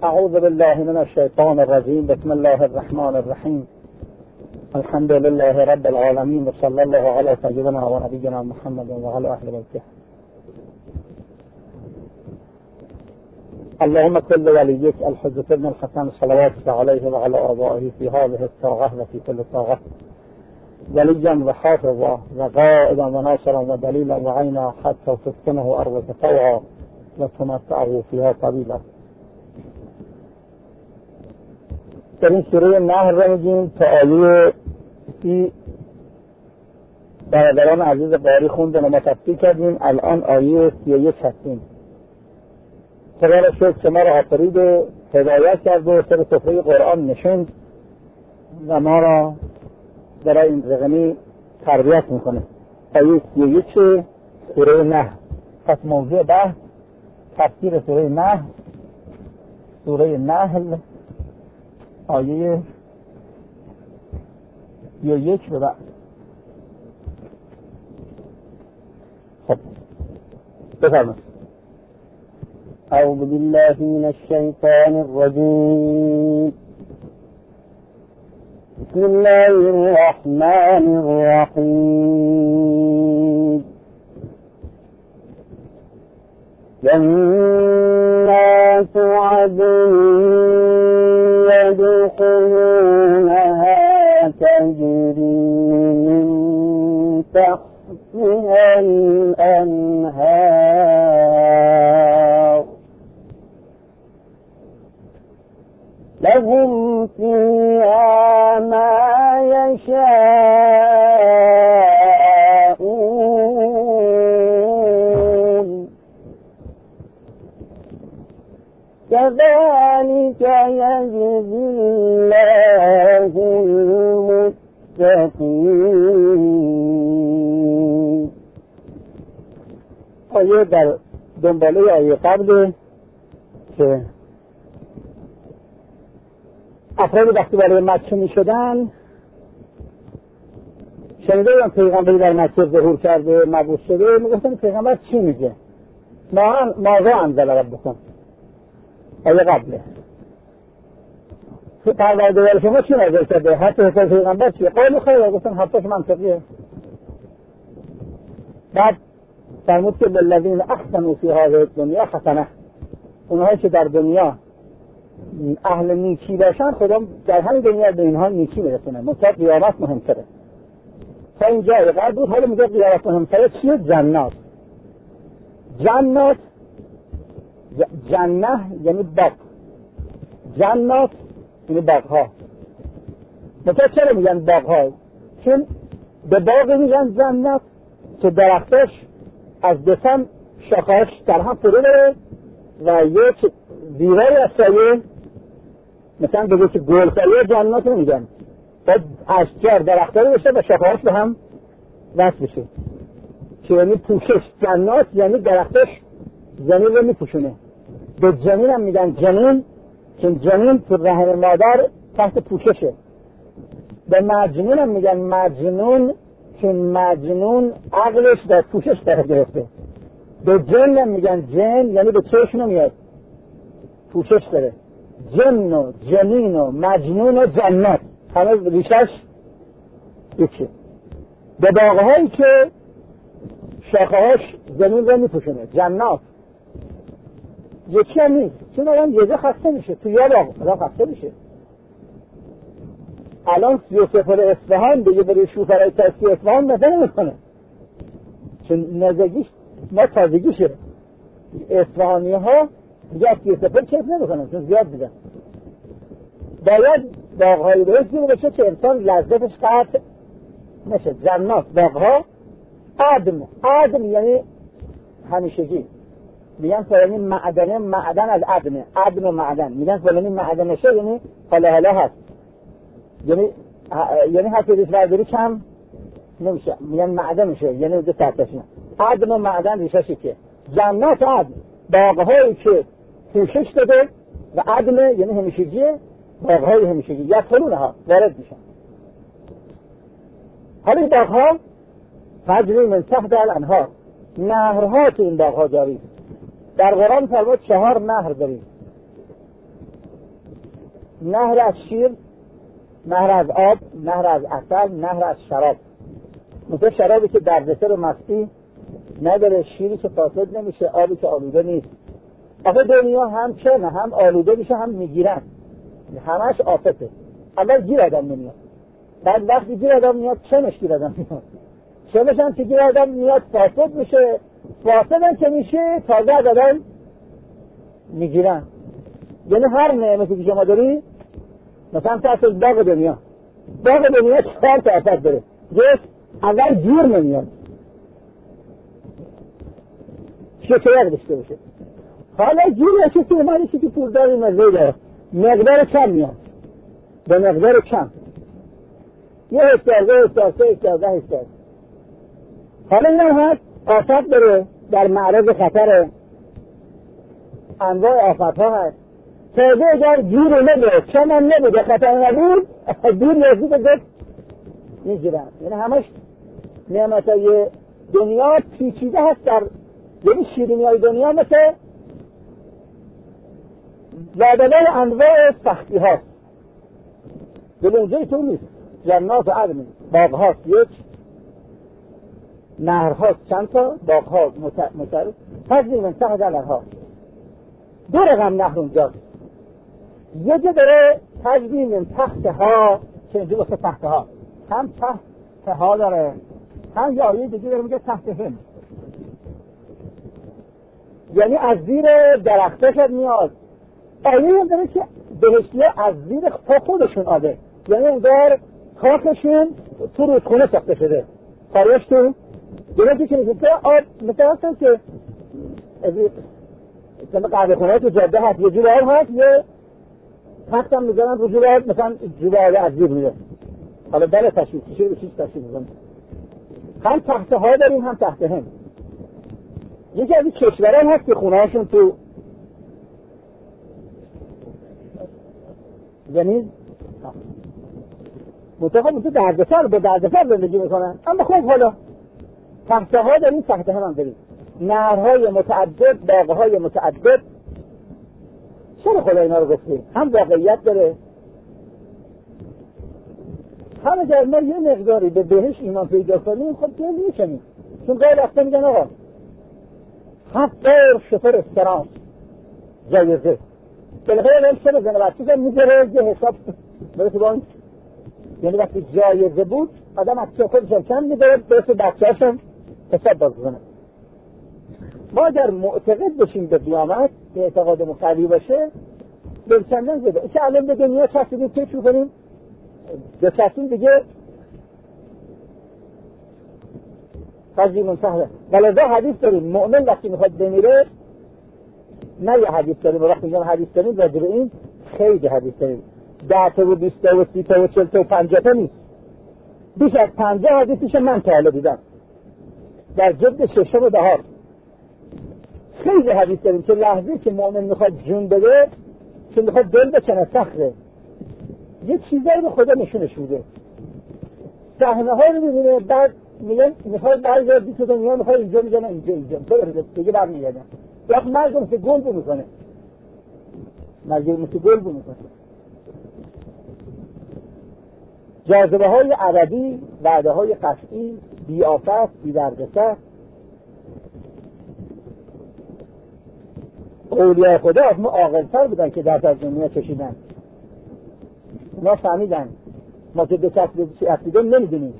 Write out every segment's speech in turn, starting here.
اعوذ بالله من الشیطان الرجیم. بسم الله الرحمن الرحیم. الحمد لله رب العالمین و صلی الله علی سیدنا و نبینا محمد و علی اهل بیته. اللهم كل وليك الحجة ابن الحسن صلواتك عليه وعلى آبائه في هذه الساعة وفي كل ساعة وليا وحافظا وقائدا وناصرا ودليلا وعينا حتى تسكنه أرضك طوعا وتمتعه فيها طويلا. در این سوره نحل را میگیم تا آیه 30 برادران عزیز قاری خوندن و ما تفسیر کردیم. الان آیه 31 هستیم. خدا را شکر که ما را آفرید و هدایت کرد و سر سفره قرآن نشوند و ما را در این رقمی تربیت میکنه. آیه 31 سوره نحل. پس موضوع بحث تفسیر سوره نحل. سوره نحل آیه 31 به بعد. خب بفرمایید. أعوذ بالله من الشيطان الرجيم. بسم الله الرحمن الرحيم. جنات عدن يدخلونها تجري من تحتها الأنهار لهم فيها ما يشاءون كذلك يجزي الله المتقين. آیه در دنباله آیه قبل که افراد وقتی برای مکه می شدن شنیده بودن پیغمبری در مکه ظهور کرده مبعوث شده، می گفتن پیغمبر چی میگه؟ ماذا انزل ربکم. آیه قبله پروردگار شما چی نازل کرده؟ حتی پیغمبر چیه؟ قالوا خیر. گفتن حرفش منطقیه. بعد فرمود که للذین احسنوا فی هذه الدنیا حسنه. اونهایی که در دنیا اهل نیکی باشن خدا در همین دنیا به اینها نیکی برسونه. مثلا قیامت مهمتره. تا اینجا قرار بود. حالا میگه قیامت مهمتره چیه؟ جنات. جنات جنه یعنی باغ. جنات یعنی باغ ها. مثلا چرا میگن باغ ها؟ چون به باغ میگن جنات که درختش از دسم شاخهاش در هم فرو بره و یک دیواری از سایه، مثلا بگه که گلسایه جنات رو میگن، باید اشجار درختاری بشه و شاخهاش به هم وصل بشه که یعنی پوشش. جنات یعنی درختش زمین رو میپوشونه. به جنین هم میگن جنین چون جنین تو رحم مادر تحت پوششه. به مجنون هم میگن مجنون چون مجنون عقلش در پوشش قرار گرفته. به جن هم میگن جن یعنی به چشم نمیاد، پوشش داره. جن و جنین و مجنون و جنت همه ریشش یکی. به باغهایی که شاخهاش زمین رو میپوشونه. جنات یکی هم نیست چون الان یه جا خسته میشه. تو یه باغ الان خسته میشه. الان 33 اصفهان بگه برای شوفرهای تاسی اصفهان نظر میکنه چون نزدیکیش ما تازگیشه. اصفهانی ها دیگه 33 چیز نمیکنن چون زیاد دیدن. باید باغهای درستی بشه که انسان لذتش قطع نشه. جنات باغها. عدم یعنی همیشگی. میگن فلانی معدنه، معدن از عدمه. عدم و معدن میگن فلانی معدنشه یعنی حالا هست، یعنی حتی ریش برداری کم نمیشه، میگن معدن میشه یعنی دو تحتش نه. عدم و معدن ریشش که جنات عدم باغهایی که پوشش داده و عدم یعنی همیشگیه. باغهای همیشگی یدخلون ها وارد میشن. حالا این باغها تجری من تحت الانهار، نهرها تو این باغها جاری. در قرآن فرمود 4 نهر داریم. نهر از شیر، نهر از آب، نهر از عسل، نهر از شراب. مثل شرابی که دردسر و مستی نداره، شیری که فاسد نمیشه، آبی که آلوده نیست. آخه دنیا هم چنه، هم آلوده میشه هم میگیرن، همش آفته. اول گیر آدم نمیاد، بعد وقتی گیر آدم میاد چنش گیر آدم میاد، چنش هم که گیر آدم میاد فاسد میشه، فاسد هم که میشه تازه از آدم میگیرن. یعنی هر نعمتی که شما داری، مثلا تا از باغ دنیا 4 تا آفت داره. اول گیر نمیاد، شکایت داشته باشه. حالا گیر کسی اومده که پولداری مزه داره، مقدار کم میاد، به مقدار کم، 1 هکتار، 2 هکتار، 3 هکتار، 10 هکتار. حالا این هم هست آفت داره، در معرض خطره، انواع آفت ها هست. تازه اگر گیر نبوده، کم هم نبوده، خطر نبود، گیر یازی به گفت میگیرن. یعنی همش نعمت های دنیا پیچیده هست، در یعنی شیرینی های دنیا مثل زادلای انواع سختی هاست. ولی اونجای تو نیست. جنات عدن، باغ هاست 1، نهر هاست چند تا، باغ ها متعرف، تجری من تحت الانهار. 2 رقم نهر اونجاست. یه جا داره تجری من تحت ها، که اینجا واسه تحت ها، هم تحت ها داره، هم یه آیه دیگه داره میگه تحت هم، یعنی از زیر درختش میاد. آیه هم داره که بهشتی از زیر خودشون آده، یعنی اون دار خاکشون تو رودخونه ساخته شده، کاریش تو درستی که نیست که آب مثل هستن که مثلا قهوه خونه تو جاده هست، یه جور آب هست، یه تخت هم میزنن رو جور آب، مثلا جور آب از زیر میره. حالا بله تشریف چیه به چیز تشریف میزنن. هم تحت ها داریم هم تحت هم. یکی از این کشوران هست که خونه هاشون تو زمین متقابل تو دردسر به دردسر زندگی میکنن. اما خب حالا تحت ها داریم، تحت هم داریم، نهرهای متعدد، باغهای متعدد. چرا خدا اینا رو گفتیم؟ هم واقعیت داره، هم اگر ما یه مقداری به بهش ایمان پیدا کنیم خب دل میکنیم. چون قیل وقتا میگن آقا 7 بار شفر استراس جایزه بالاخره نیم چه بزنه بچه زن میگره یه حساب برسه با این. یعنی وقتی جایزه بود آدم از چه خودشم چند میگره برسه بچه هاشم حساب بازنه. ما اگر معتقد بشیم به قیامت، به اعتقاد مقوی باشه، بلچندن زده این که الان به دنیا چسبیدیم فکر کنیم بچسبیم دیگه قضیمون سهله. ولذا حدیث داریم مؤمن وقتی میخواد بمیره، نه یه حدیث داریم، وقتی میگم حدیث داریم راجع به این خیلی حدیث داریم، 10 تا و 20 تا و 30 تا و 40 تا و 50 تا نیست، بیش از 50 حدیثش من تا حالا دیدم در جلد 6 و 10. خیلی حدیث داریم که لحظه که مؤمن میخواد جون بده، که میخواد دل بکنه سخره، یه چیزایی به خدا نشونش میده، صحنه ها رو میبینه، بعد میگن میخواد برگردی تو دنیا، میخواد اینجا، میگن اینجا تو دیگه برمیگردن. وقت مرگ مثل گل میکنه، مرگ مثل گل میکنه. جاذبه های ابدی، وعده های قطعی، بی آفت، بی دردسر. اولیاء خدا از ما عاقل‌تر بودن که درد از دنیا کشیدن، اونا فهمیدن، ما که به چی افتیدن نمیدونیم.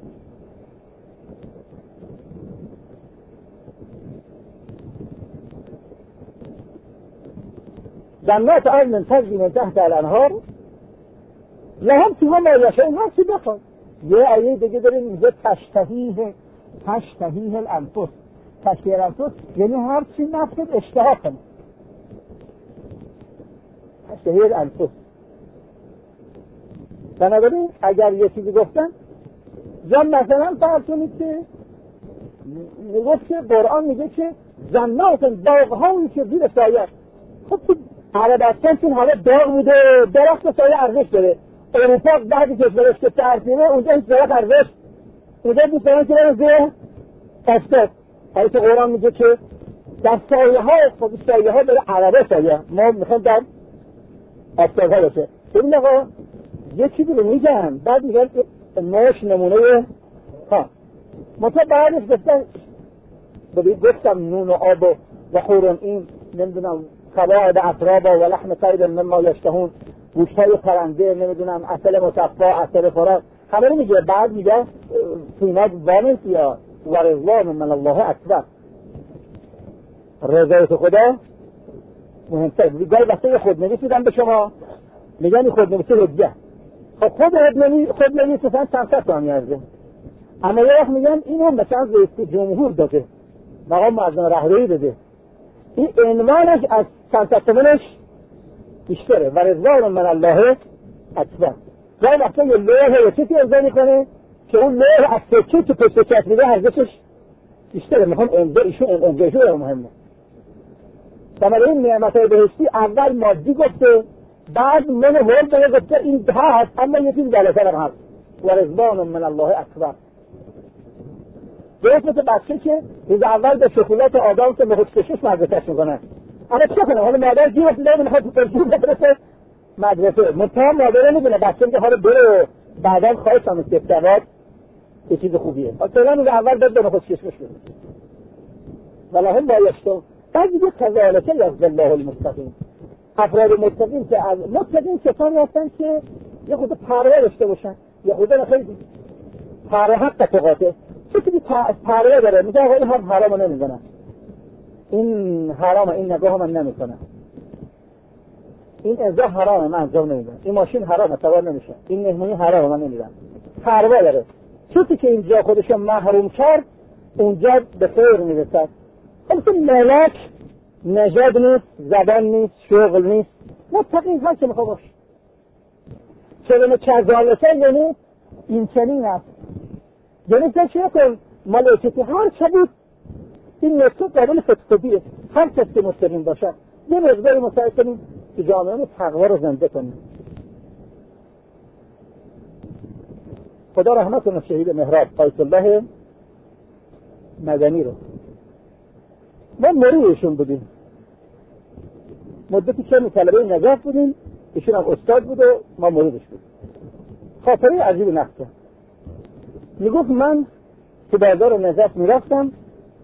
جنات عدن تجری من تحت الانهار لهم فیها ما یشاءون. هر چی بخواد. یه آیه دیگه داریم میگه تشتهیه الانفس. تشتهیه الانفس یعنی هر چی نفست اشتها کنه. تشتهیه الانفس. بنابراین اگر یه چیزی گفتن جان مثلا فرض کنید که میگفت که قرآن میگه که جنات باغ‌هایی که زیر سایه. خب تو عربستان چون حالا باغ بوده، درخت سایه ارزش داره. اروپا بعضی کشورش که ترسیمه اونجا هیچ درخت ارزش، اونجا دوست دارن که برن زیر افتاد. حالا که قرآن میگه که در سایه ها، خب سایه ها داره عربه سایه، ما میخوایم در افتاد ها باشه. ببین آقا یه چیزی رو میگن بعد میگن نوش نمونه ها مثلا بعدش گفتم نون و آب و حور این نمیدونم قواعد اطرابا و لحم طیر مما یشتهون گوشتای پرنده نمیدونم اصل مصفا اصل خوراک همه رو میگه بعد میگه سینات وانس یا و رضوان من الله اکبر رضایت خدا مهمتر گاهی وقتا یه خودنویس میدن به شما میگن این خودنویسی هدیه خب خودنویس مثلا چند صد تومن میارزه اما یه وقت میگن این هم مثلا رئیس جمهور داده مقام معظم رهبری داده این عنوانش از چند صد تومنش بیشتره و رضوان من الله اکبر گاهی وقتا یه لوح چیزی امضا میکنه که اون لوح از سکه که پشت چسبیده ارزشش بیشتره میخوام امضایشون مهمه بنابراین نعمتهای بهشتی اول مادی گفته بعد من هول به گفته این هست اما یه چیز بالاتر هم هست و رضوان من الله اکبر درست مثل بچه که روز اول به شکلات آدم که به خود کشش مدرسهش میکنن اما چه کنه حالا مادر گیر افتاده میخواد پرسون بفرسته مدرسه منتها مادر نمیدونه بچه که حالا بره بعدا خواهش هم استفادات یه چیز خوبیه اصلا روز اول باید به خود کشش بشه ولهم بایشتم بعد دیگه کذالکه یزد الله المستقیم افراد متقین که از متقین کسانی هستن که یه خود پروا داشته باشن یه خود خیلی پروا حق تقاطه چیزی که پروا داره میگه آقا این هم حرامو نمیزنن این حرامه این نگاه من نمیکنم این ازا حرامه من انجام نمیدم این ماشین حرامه سوار نمیشه این مهمونی حرامه من نمیدم پروا داره چیزی که اینجا خودشو محروم کرد اونجا به خیر میرسد خب ملک نژاد نیست زبان نیست شغل نیست متقین هر چه میخواه باش چرا کذالکه یعنی این چنین است یعنی چه کن ملائکتی هر چه بود این نکته قابل فتقدیه هر کسی که متقین باشد یه مقداری مساعد کنیم که جامعه تقوا رو زنده کنیم خدا رحمت کنه شهید محراب آیت الله مدنی رو ما مریدشون بودیم مدتی که طلبه نجف بودیم ایشون هم استاد بود و ما مریدش بودیم خاطره عجیب نقصه میگفت من تو بازار نجف میرفتم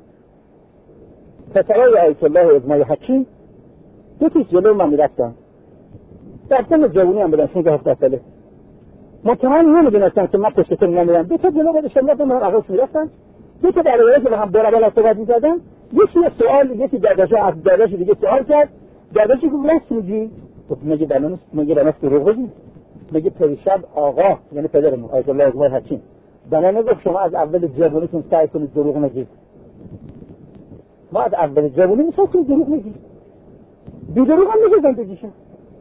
پسرای آیت الله ازمای حکیم دو تیش جلو من میرفتم در سن جوانی هم بودن 16 ساله مطمئن نمیدونستم که من پشتتون نمیرم دو تا جلو بودشم رفتم من عقلش میرفتم دو تا درباره که به هم برابر صحبت می‌کردن یکی سوال یکی درداشا از درداش دیگه سوال کرد درداشی که راست میگی گفت مگه بنانست دروغ بگی مگه پریشب آقا یعنی پدرمون آیت الله ازمای حکیم بنانه گفت شما از اول جوانیتون سعی کنید دروغ نگید ما از اول جوانی می‌خوایم کنید دروغ نگید بی دروغ هم میگه زندگیشون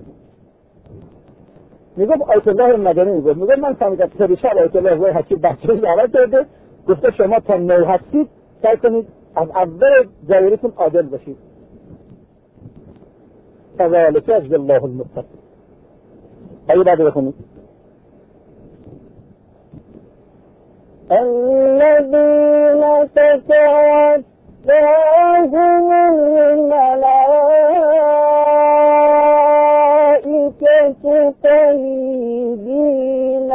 میگفت آیت الله مدنی میگفت من فهمیدم پریشب آیت الله ازمای حکیم بچه دعوت کرده گفته شما تا نو هستید سعی کنید از اول جوانیتون عادل باشید کذالک یجزی الله المتقین آیه بعد بخونید الذين تتوفاهم الملائكة طيبين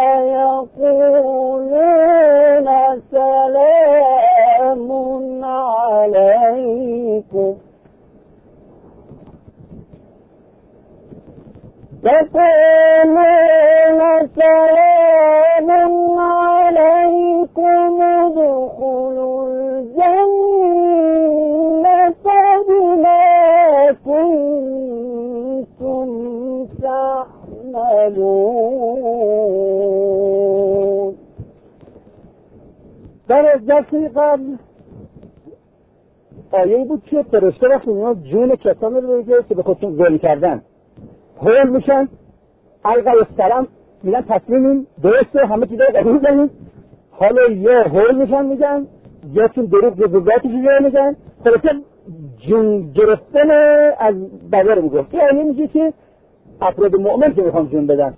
يقولون سلام عليكم ادخلوا الجنة بما كنتم تعملون. در جلسه قبل آیه بود که فرشته وقتی اینا جون کسانی رو بگه که به خودشون ظلم کردن هول میشن القای السلام میگن تسلیمیم درسته همه چیزا رو قبول کنیم حالا یا هول میشن میگن یا چون دروغ جزوزاتی چیزا میگن فرشته جون گرفتن از بغیر میگفت یه آیه میگه که افراد مؤمن که میخوان جون بدن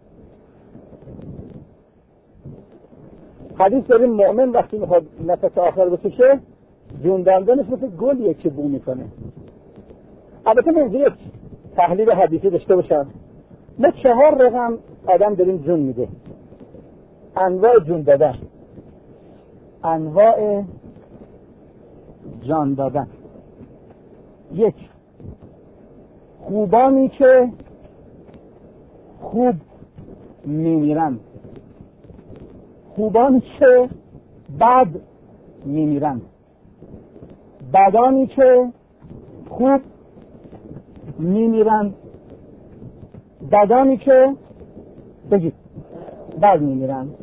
حدیث داریم مؤمن وقتی میخواد نفس آخر بکشه جون دندانش مثل گلیه که بو میکنه. البته من یک تحلیل حدیثی داشته باشم ما 4 رقم آدم داریم جون میده. انواع جون دادن، انواع جان دادن. 1 خوبانی که خوب میمیرند، خوبانی که بد میمیرند، بدانی که خوب میمیرند، بدانی که بگید بد میمیرند.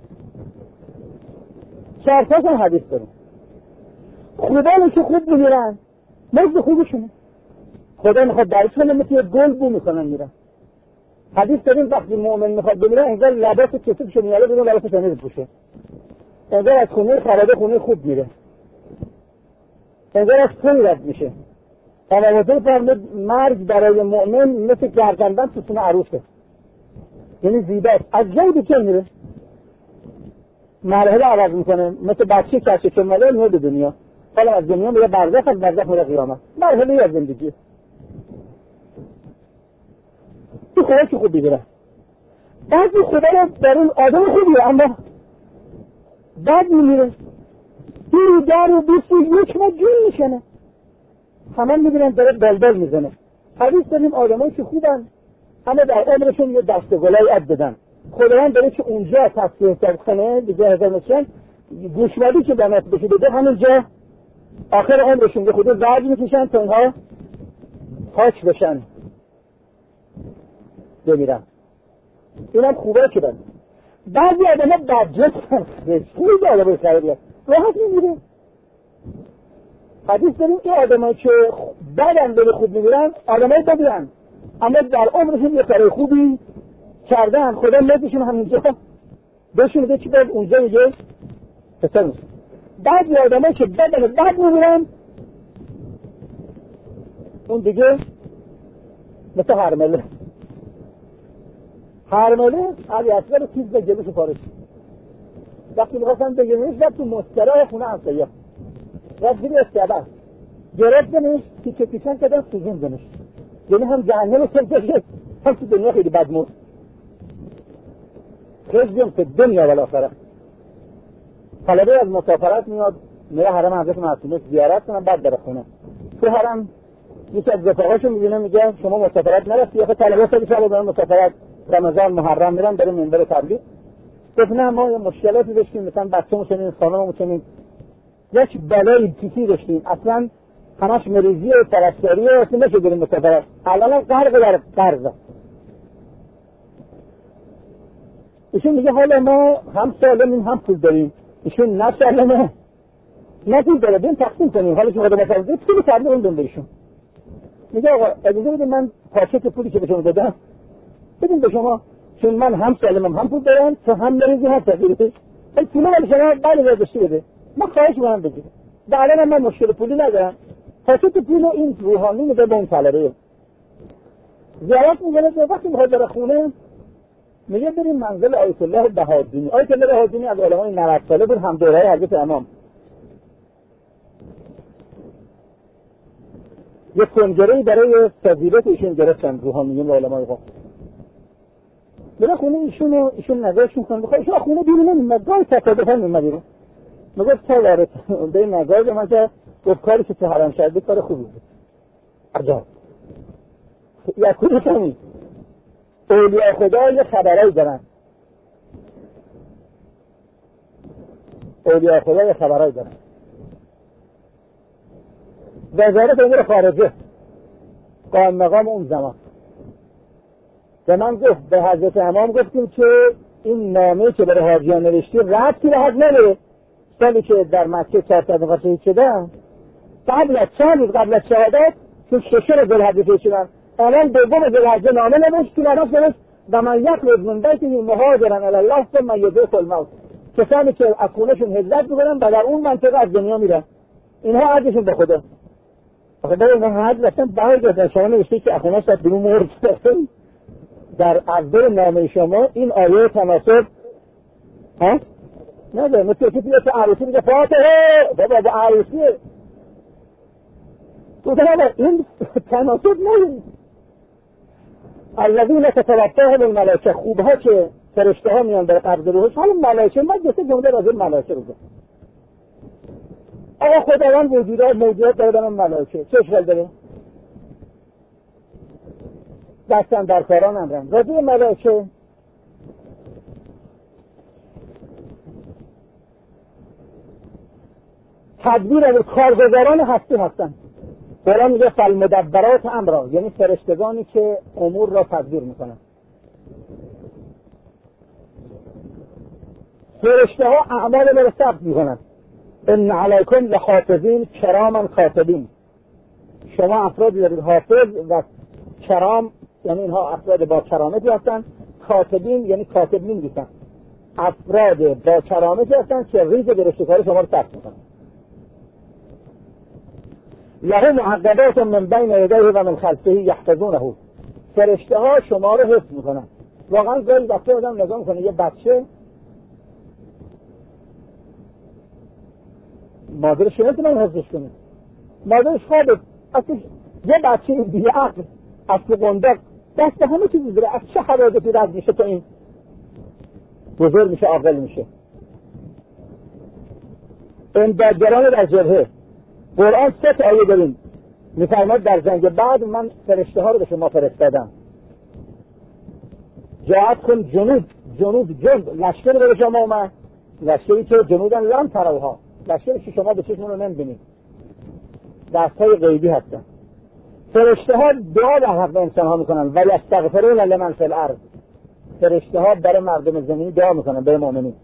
4 تا حدیث داریم. خوبانی که خوب میمیرند مزد خوبشونه، خدا میخواد درش کنه، مثل گل بو میکنن میرن. حدیث داریم وقتی مؤمن میخواد بمیره انگار لباس کتبشو میاره بیرون، لباس تنه بپوشه، انگار از خونه خرابه خونه خوب میره، انگار از پول رد میشه. تنوازه فرمود مرگ برای مؤمن مثل گردندن تو سونه عروسه، یعنی زیباست، از جای دیگه میره، مرحله عوض میکنه، مثل بچه کشه که ماله میاد به دنیا، حالا از دنیا میره برزخ، از برزخ میره قیامت، مرحله از زندگی. تو خوبه که خوب بیدره، بعضی خوبه رو در اون آدم خوبیه اما بعد میمیره، این در و 21 ما جون میشنه، همه میبینن داره بلبل میزنه. حدیث داریم آدمایی که خوبن اما در عمرشون یه دست گلای عد بدن، خداوند داره که اونجا تصفیه کنه دیگه، هزار نشن گوشمالی که دمت بشه بده، همونجا آخر عمرشون یه خود زرد میکشن تا اینها پاک بشن بمیرن. اینم خوبه که بند. بعضی آدم ها بدجستن، خیلی آدم خیلی راحت میمیره. حدیث داریم که آدم ها که بدن بله خوب میمیرن آدم های بدن، اما در عمرشون یه کار خوبی کردن، خدا لذشون همینجا بهشون میگه که باید اونجا میگه پسر میشه. بعضی آدم ها که بدن بد میمیرن اون دیگه مثل هرمله علی اصغر رو تیز به جلوش پارش، وقتی میخواستن بگیرنش رفت تو مستراح خونه همسایه، رفت زیر استعبر گرفتنش، تیکه تیکن کردن سوزوندنش، یعنی هم جهنم رو سمتشه هم تو دنیا خیلی بد مرد، خیلی به دنیا بالاخره. طلبه از مسافرت میاد میره حرم حضرت معصومه زیارت کنن، بعد بره خونه. تو حرم یکی از رفقاشو میبینه میگه شما مسافرت نرفتی؟ آخه طلبه سالی شب دارن مسافرت رمضان محرم میرن داره منبر تبلیغ. گفت نه ما یه مشکلاتی داشتیم، مثلا بچه‌مون چنین، خانممون چنین، یک بلای تیتی داشتیم، اصلا همش مریضی و پرستاری و اصلا نشه بریم مسافرت، الان غرق در قرضه. ایشون میگه حالا ما هم سالمیم هم پول داریم، ایشون نه سالمه نه پول داره، بیم تقسیم کنیم، حالا که خدا مسافرت پول تبلیغ اون بهشون. میگه آقا اجازه بدید من پاکت پولی که به شما دادم بدیم به شما، چون من هم سالمم هم پول دارم، تو هم مریضی هم تقریبه، این پوله ولی شما بله برداشتی بده، من خواهش من بگیرم، بعدا من مشکل پولی ندارم، پاکت پول این روحانی میده به اون طلبه. زیارت میکنه، وقتی میخواد بره خونه میگه بریم منزل آیت الله بهادینی. آیت الله بهادینی از علمای 90 ساله بود، هم دوره حضرت امام. یک کنجره‌ای برای فضیلت ایشون گرفتن روحانیون و علمای قوم. برای خونه ایشون نظرشون کنه، بخواه ایشون خونه بیرون نمیمد، گاهی تصادفاً میمد بیرون. میگفت تا وارد به این نظر من که گفت کاری که تو حرم شد کار خوبی بود. عجب. یکونی کمی اولیاء خدا یه خبرایی دارن. اولیاء خدا یه خبرایی دارن. وزارت امور خارجه قائم مقام اون زمان به من گفت، به حضرت امام گفتیم که این نامه که برای حاجیان نوشتی ربطی به حج نداره. سالی که در مکه 400 شهید شدن قبل از چند روز قبل از شهادت چون ششم ذوالحجه شهید شدن، الان دوم ذوالحجه نامه نوشت که نوشت و من یخرج من بیته مهاجرا الی الله ثم یدرکه الموت، کسانی که از خونه‌شون هجرت می‌کنن و در اون منطقه از دنیا میرن، اینها حجشون به خدا. آخه در اون حج رفتن برگردن، شما نوشته که خونه‌اش از بیرون مرد. در اول نامه شما این آیه تناسب هست؟ نه مثل که توی عروسی میگه فاتحه بابا با عروسیه، تو این تناسب نداری. الذین تتوفاهم الملائکه، خوبها که فرشته ها میان برای قبض روحش. حالا ملائکه، من دو سه جمله راجع به ملائکه رو گفتم. آقا خداوند موجودات داره به ملائکه، چه اشکال داره؟ دستن در کاران امرن. راجع به ملائکه تدبیر از کارگزاران هستی هستن. قرآن میگه فالمدبرات امرا، یعنی فرشتگانی که امور را تدبیر میکنن. فرشته ها اعمال ما را ثبت میکنن. ان علیکم لحافظین کراما کاتبین، شما افرادی دارید حافظ و کرام، یعنی اینها افراد با کرامتی هستن. کاتبین یعنی کاتب می‌نویسن، افراد با کرامتی هستن که ریز درشتکار شما رو ثبت میکنن. له معقبات من بین یدیه و من خلفه یحفظونه، فرشته ها شما رو حفظ میکنن. واقعا گاهی وقتا آدم نگاه میکنه یه بچه مادرش نمیتونه حفظش کنه، مادرش خوابه، اصلا یه بچه بیعقل اصل قندق دست همه چیزی داره، از چه حوادثی رد میشه تا این بزرگ میشه عاقل میشه. امدادگران در جبهه، قرآن 3 آیه داریم میفرماد در جنگ بعد من فرشته ها رو به شما فرستادم. جاعت کن جنود لشکر به شما اومد، لشکری که جنودن لم تروها، لشکری که شما به چشمون رو نمیبینید، دست های غیبی هستن. فرشته ها دعا در حق انسان ها میکنن و یستغفرون لمن فی الارض، فرشته ها برای مردم زمین دعا میکنن، برای مؤمنین.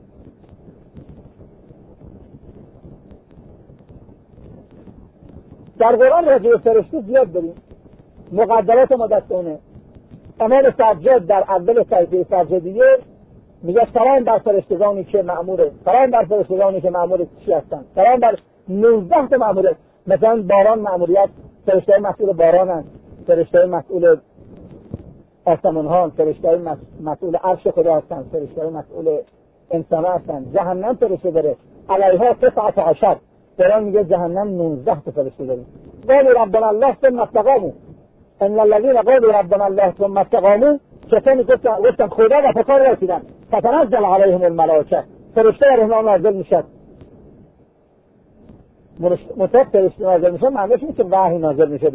در قرآن راجع به فرشته زیاد داریم، مقدرات ما دستونه. امام سجاد در اول صحیفه سجادیه میگه سلام بر فرشتگانی که مأموره، سلام بر فرشتگانی که مأمور چی هستن، سلام بر 19 تا مأموره. مثلا باران مأموریت، فرشته مسئول بارانن، فرشته مسئول آسمان ها، فرشته مسئول عرش خدا هستن، فرشته مسئول انسان هستن. جهنم فرشته داره، علیها 19. قرآن میگه جهنم 19 تا فرشته داره. قالوا ربنا الله ثم استقاموا، ان الذين قالوا ربنا الله ثم استقاموا، کسانی گفتن خدا و فکر رسیدن، فتنزل علیهم الملائکه، فرشته بر اونها نازل میشد. مطلق فرشته نازل میشه معنیش نیست که وحی نازل میشه.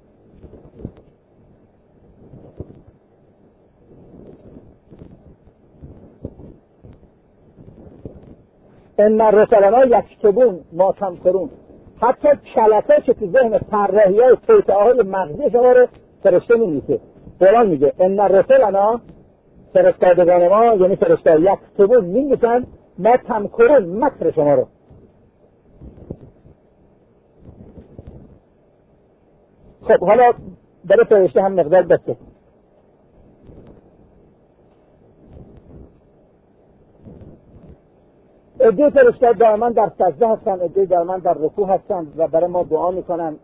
ان رسلنا یکتبون ما تمکرون، حتی کلماتی که تو ذهن طراحی‌های توطئه‌های مغزی شما رو فرشته می‌نویسه. قرآن میگه ان رسلنا، فرستادگان ما یعنی فرشته یکتبون می‌نویسن ما تمکرون، مکر شما رو. خب حالا برای فرشته هم مقدار بسته. عده فرشته دائما در سجده هستن، عده دائما در رکوع هستن و برای ما دعا میکنن،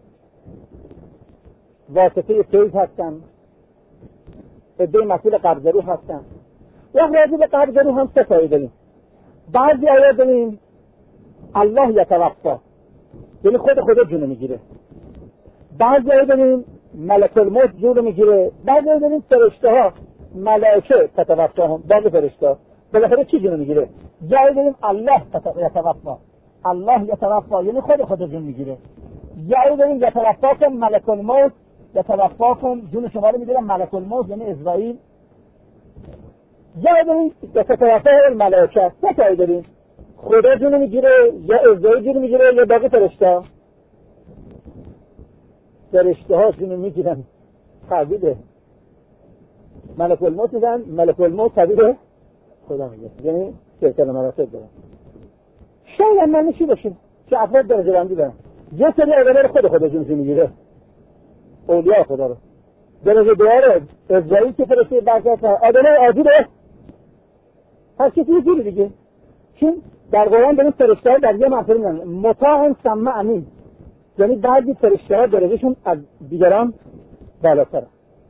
واسطه فیض هستن، عده مسئول قبض روح هستن. یا راجع به قبض روح هم 3 آیه داریم. بعضی آیه داریم الله یتوفا، یعنی خدا جون میگیره. بعضی آیه داریم ملک الموت جون میگیره. بعضی آیه داریم فرشته ها ملائکه تتوفاهم، بعضی فرشته ها بالاخره چی جون میگیره. جایی داریم الله یتوفا، الله یتوفا یعنی خدا جون میگیره. جایی داریم یتوفاکم ملک الموت، یتوفاکم جون شما رو میگیره ملک الموت یعنی اسرائیل. جایی داریم یتوفا الملائکه، 3 جایی داریم خدا جون میگیره یا اسرائیل جون میگیره یا باقی فرشته ها جون میگیرن. تعبیده ملک الموت میگن، ملک الموت تعبیده خدا میگه، یعنی سلسله مراتب دارن. شاید من چی باشیم که افراد درجه بندی دارن. یه سری آدم رو خدا جون میگیره، اولیاء خدا رو، درجه دواره اسرائیل که فرشته برکت آدم عادی رو هر کسی یه جوری دیگه. چون در قرآن داریم فرشته ها در یه مرتبه میگن مطاع ثم امین، یعنی بعضی فرشته ها درجهشون از دیگران بالاتره،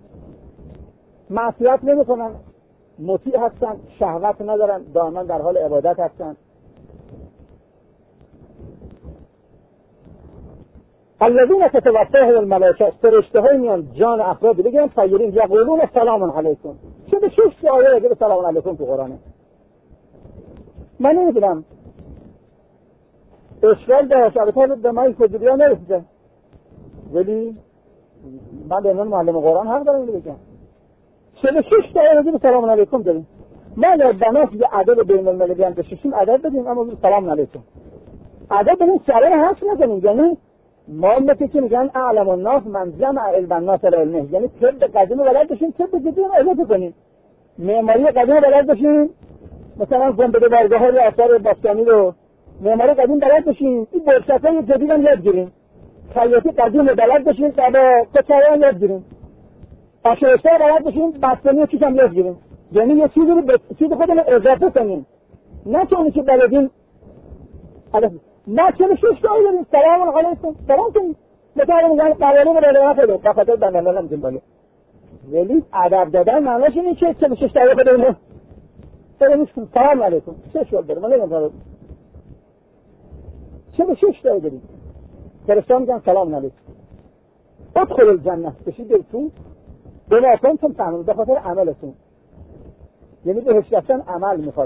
معصیت نمیکنن، مطیع هستن، شهوت ندارن، دائما در حال عبادت هستن. الذین تتوفاهم الملائکه، فرشته های میان جان افراد بگیرن طیرین یقولون سلام علیکم. چه 6 آیه راجع به سلام علیکم تو قرآنه. من نمیدونم اشکال داشت، البته به من کجوریا نرسیده، ولی من به عنوان معلم قرآن حق دارم اینو بگم. 46 آیه راجع به سلام علیکم داریم. ما در بناس یه عدد بین المللی هم بشیم عدد بدیم، اما سلام علیکم عدد بدیم سره حرف نزنیم. یعنی ما مثل که میگن اعلم الناس من جمع علم الناس العلمه، یعنی طب قدیم بلد بشیم، طب جدید علم کنیم، معماری قدیم بلد بشیم، مثلا گنبد بارگاه‌های آثار باستانی رو معماری قدیم بلد بشیم، این برشت‌های جدید هم یاد گیریم، خیاطی قدیم رو بلد بشیم، طبع کچره هم یاد گیریم، آشایشته بلد بشیم، بستنی و چیز هم یاد گیریم. یعنی یه چیزی رو به چیز خودمون اضافه کنیم، نه چونی که بلدیم. ما 46 تا داریم سلام علیکم سلام کنیم، مثلا میگن موالی رو راه پیدا به خاطر بندن نمیدیم بالا، ولی ادب دادن معناش اینه که 46 تا بدیم سلام علیکم. چه شغل داره؟ من نمیدونم 46 تا داریم. فرشته میگن سلام علیکم ادخل الجنه، بشید درتون بما کنتم تعملون، به خاطر عملتون. یعنی بهش رفتن عمل میخواد.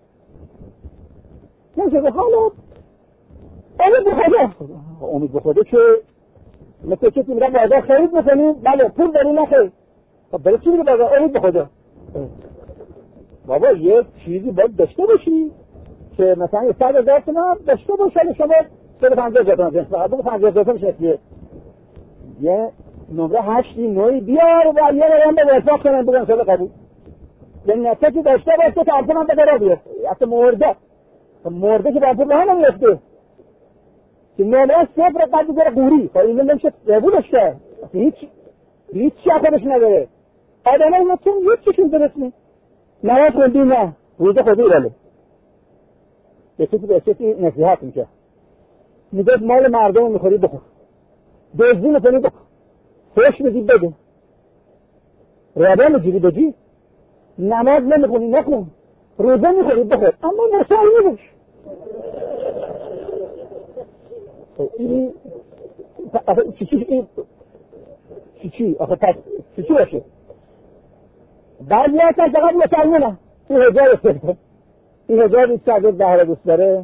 نمیشه حالا امید به خدا، امید به خدا که مثل کسی میگن بازار خرید میکنیم، بله پول داری نخیر، خب برای چی میگه بازار؟ امید به خدا. بابا یه چیزی باید داشته باشی که مثلا یه 100,000 تومان داشته باشی، شما 150,000 تومان جنس فقط 50,000 تومان شکلیه، یه نمره 8 9 بیار و یه رقم به وفاق کنن بگن سال قبول. یعنی نتیجه داشته باشه که اصلا من به درا بیاد، اصلا مرده که باید راه نمیفته که نمره 0 قد بگره قوری، خب این نمیشه قبولش کرد، هیچ چی خودش نداره. آدم های مطمئن هیچ چیشون درست نیست. نماز خوندی نه، روزه خودی راله یه کسی به کسی نصیحت میکرد، میگه مال مردم میخوری بخور، دزدی میکنی بخور، فحش میدی بده، ربا میگیری بگی، نماز نمیخونی نخون، روزه میخوری بخور، اما مسائل نباش. این چی آخه پس چی باشه؟ بعضی ها که فقط مسلمونه، این حجاب است، این حجاب ایست که حضرت زهرا دوست داره،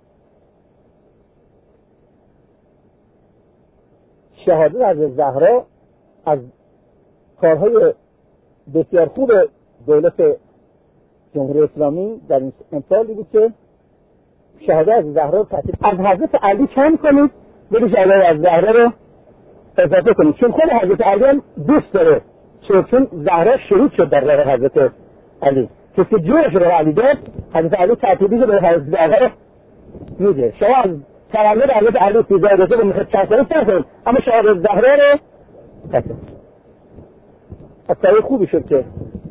شهادت حضرت زهرا از کارهای بسیار خوب دولت جمهوری اسلامی در این امسالی بود که شهادت از زهرا تحصیل از حضرت علی کم کنید، بلی شهادت از زهرا رو اضافه کنید، چون خود حضرت علی هم دوست داره، چون زهرا شهید شد در راه حضرت علی، کسی که جورش رو علی داد، حضرت علی تحصیلی رو به حضرت زهرا میده. شما از تولد حضرت علی 13 روزه رو میخواید چند ساله سر کنید، اما شهادت زهرا رو تحصیل از سایه خوبی شد که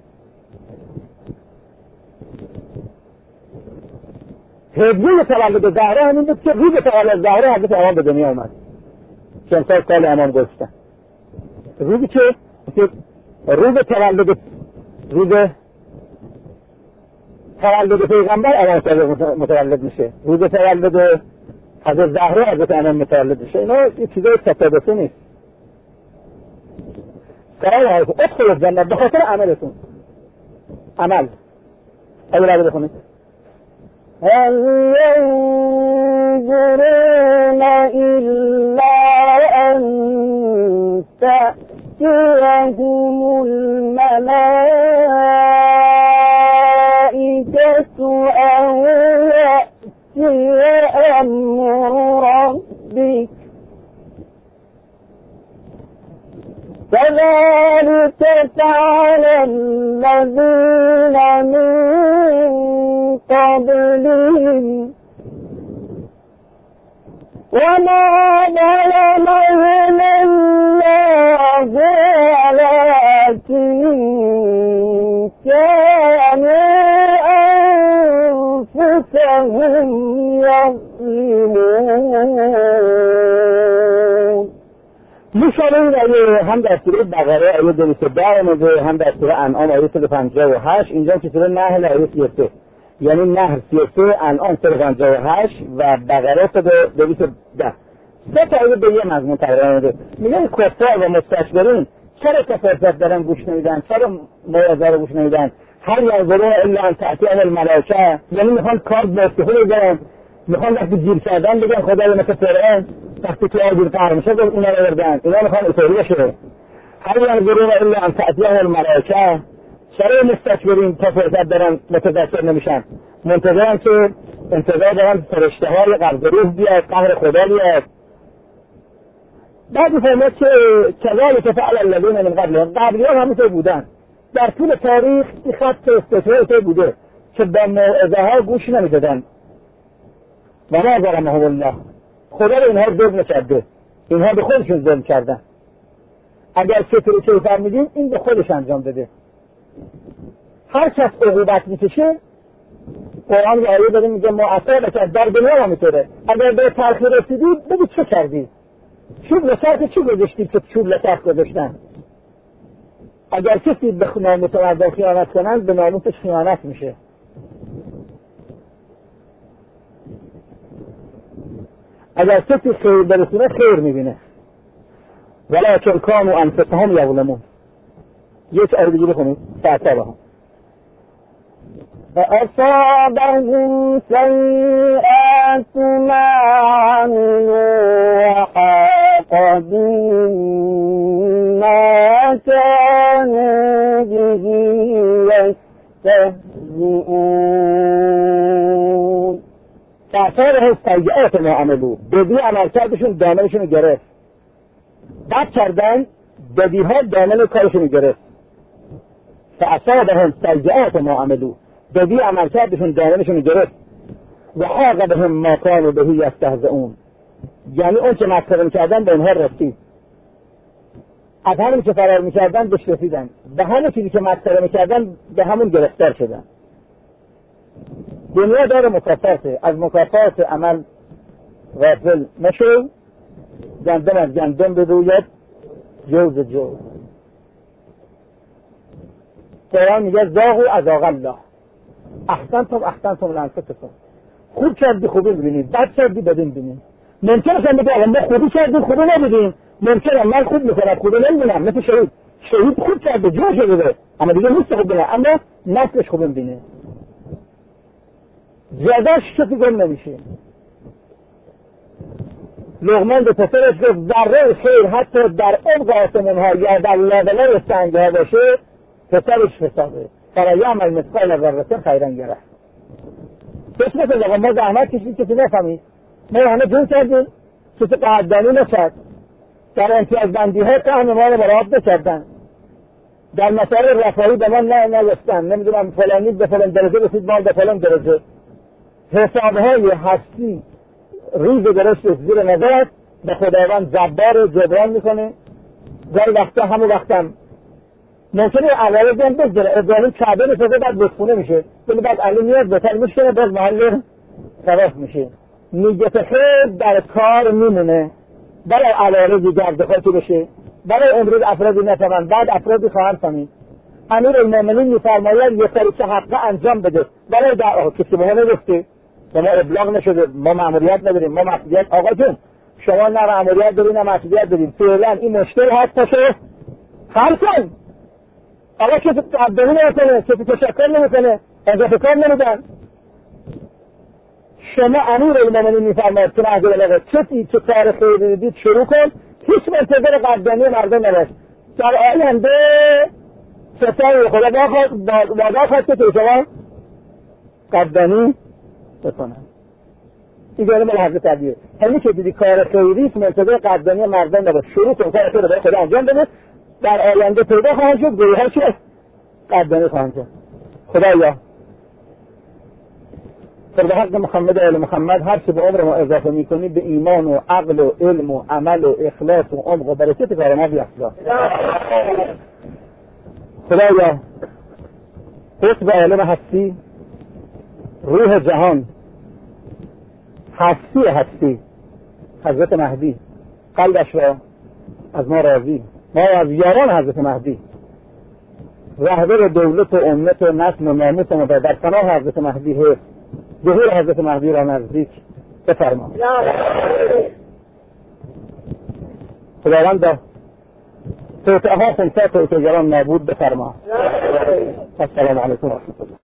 هدیه تولد زهرا همین بود که روز تولد زهرا حضرت امام به دنیا اومد، که امسال سال امام گذشتن، روزی که روز تولد پیغمبر امام متولد میشه، روز تولد حضرت زهرا حضرت امام متولد میشه. اینا یه چیزای تصادفی نیست. سلام علیکم ادخل الجنه، به خاطر عملتون. عمل اول عدد بخونید. هل ينظرون إلا أن تأتيهم الملائكة أو يأتي أمر ربك كذلك فعل الذين من قبلهم وما ظلمهم الله ولكن كانوا أنفسهم يظلمون. مشابه این آیه هم در سوره بقره آیه 210 آمده، هم در سوره انعام آیه 158، اینجا که سوره نحل آیه 33، یعنی نحل 33، انعام 158 و بقره 210. سه تا به یه مضمون تقریبا میده. میگن کفار و مستکبرین چرا که فرصت دارن گوش نمیدن، چرا موعظه رو گوش نمیدن؟ هر ینظرون الا ان تأتیهم الملائکه، یعنی میخوان کار مستحیل بگن، میخوان وقتی گیر کردن بگن خدا رو مثل فرعون وقتی که آگیر قهر میشه اینا رو بردن، اینا میخوان اطاعی بشه. هر ینظرون الا ان تأتیهم الملائکه، چرا مستکبرین تا فرصت دارن متذکر نمیشن؟ منتظرن که انتظار دارن فرشته های قبض روح بیاد، قهر خدا بیاد. بعد فرمود که کذالک فعل الذین من قبلهم، قبلی‌ها همینطور بودن. در طول تاریخ این خط استثنایی بوده که به موعظه ها گوش نمیدادن. و ما ظلمهم الله، خدا رو اینها ظلم نکرده، اینها به خودشون ظلم کردن. اگر چطوری که فرمودیم این به خودش انجام بده. هر کس عقوبت میکشه، قرآن یه آیه داره میگه ما اصابک در دنیا میتوره، اگر به تلخی رسیدی بگو چه کردی؟ چوب لسرک چی گذاشتی که چوب لسرک گذاشتن؟ اگر کسی به ناموس مردم خیانت کنند به ناموسش خیانت میشه. اگر کسی خیر برسونه خیر میبینه. ولکن کانوا انفسهم یظلمون. یک آیه دیگه بخونید. فاصابهم فأصابهم سيئات ما عملوا وحاق بهم ما كانوا به يستهزئون. فأصابهم سیئات ما عملوا، بدی عملکردشون دامنشون گرفت. بد کردن بدیها دامن کارشون گرفت. فأصابهم سیئات ما عملوا، بدی عملکردشون دامنشون گرفت. و حاق بهم ما كانوا به یستهزئون، یعنی اون که مسخره میکردن به اینها رسید. از همین که فرار میکردن بهش رسیدن، به همون چیزی که مسخره میکردن به همون گرفتار شدن. دنیا داره مکافاته، از مکافات عمل غافل نشو، گندم از گندم بروید، جوز جوز. قرآن میگه ذاقوا عذاب الله، احسنتم لانفسکم. خوب کردی خوبی ببینید، بد کردی بدین ببینید. ممکنه که بگم ما خوبی کردیم خوبی نبودیم، ممکنه من خوب میکنم خوبی نمیدونم، مثل شهید خوب کرده جا شده اما دیگه نیست خوب بینه، اما نسلش خوب بینه، جزاش کسی گم نمیشه. لقمان به پسرش گفت ذره خیر حتی در عمق آسمان ها یا در لابلای سنگ ها باشه پسرش حسابه، فلیعمل مثقال ذره خیرا یره. کسی مثل آقا ما زحمت کشید کسی نفهمید، ما همه جون کردیم کسی قدردانی نکرد، در امتیاز بندی ها قهن ما رو برآب نکردن، در مسائل رفاهی به من نگفتن، نمیدونم فلانی به فلان درجه رسید ما به فلان درجه. حسابهای هستی ریز درست زیر نظرت به خداوند جبار جبران میکنه. گاهی وقتا همون وقتم ممکنه عوارض هم بگذاره، ابراهیم کعبه میسازه بعد بسخونه میشه، ولی بعد علی میاد بهتر میشکنه باز محل خلاف میشه. نیت خیر در کار میمونه، برای عوارضی گرد خاطی بشه، برای امروز افرادی نفهمن بعد افرادی خواهر فهمید. امیرالمومنین میفرماید یه سری که حقه انجام بده، برای در کسی به ما نگفته، به ما ابلاغ نشده، ما مأموریت نداریم، ما مسئولیت. آقا جون شما نه مأموریت دارید نه مسئولیت دارید، فعلا این مشکل هست باشه حل کن. آقا کسی تقدمی نمیکنه، کسی تشکر نمیکنه، اضافه کار نمیدن. شما امیرالمومنین میفرماید که نهج البلاغه کسی که کار خیری دید شروع کن، هیچ منتظر قدمی مردم نباش. در آینده ستای خدا وعده خواست که شما قدمی بکنن. این جانب ملاحظه کردیه، همین که دیدی کار خیریست منتظر قدمی مردم نباش، شروع کن کار خیری برای خدا انجام بده، در آینده پیدا خواهند شد گروه ها چه قدمی خواهند شد. خدایا به حق محمد و آل محمد هر چه به عمر ما اضافه میکنی به ایمان و عقل و علم و عمل و اخلاص و عمق و برکت کار ما بیافزا. خدایا قطب عالم هستی، روح جهان، هستی حضرت مهدی قلبش را از ما راضی، ما از یاران حضرت مهدی، رهبر دولت و امت و نسل و ناموس ما در پناه حضرت مهدی ظهور حضرت مهدی را نزدیک بفرما. خداوند توطئه ها خونسا توطئه‌گران نابود بفرما. السلام علیکم و رحمت الله.